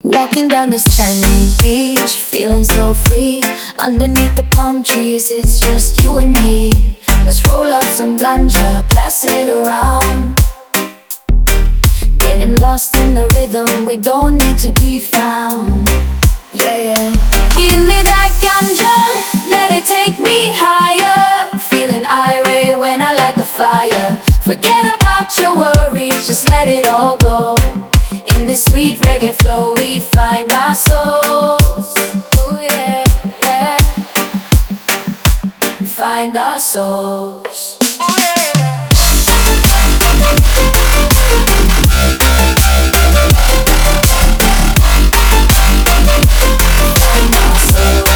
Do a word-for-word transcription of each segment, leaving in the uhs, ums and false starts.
Walking down the sandy beach, feeling so free. Underneath the palm trees, it's just you and me. Let's roll up some ganja, pass it around. Getting lost in the rhythm, we don't need to be found. Yeah, yeah. Give me that ganja, let it take me higher. Feeling irate when I light the fire. Forget about your worries, just let it all go. In this sweet reggae flow, we find our souls. Oh yeah, yeah. Find our souls. Oh yeah. Find our souls.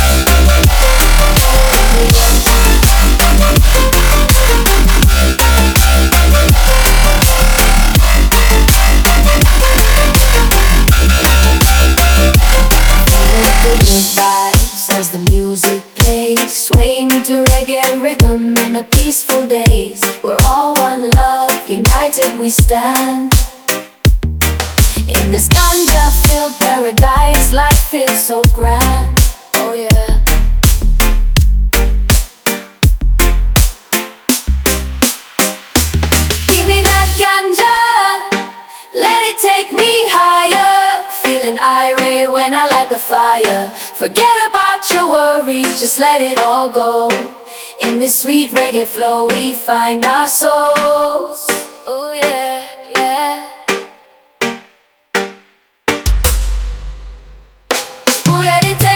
Good vibes as the music plays, swaying to reggae rhythm in a peaceful days. We're all one love, united we stand. In this ganja-filled paradise, life feels so grand. Oh yeah. Give me that ganja, let it take me higher. Feeling irate when I light the fire. Forget about your worries, just let it all go. In this sweet reggae flow, we find our souls. Oh yeah, yeah. Let it take